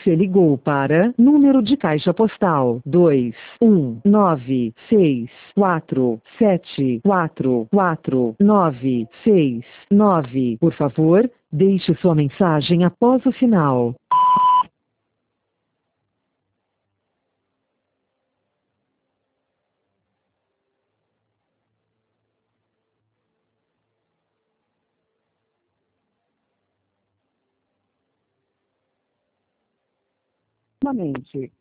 Você ligou para número de caixa postal 21964449669. Por favor, deixe sua mensagem após o sinal. Novamente.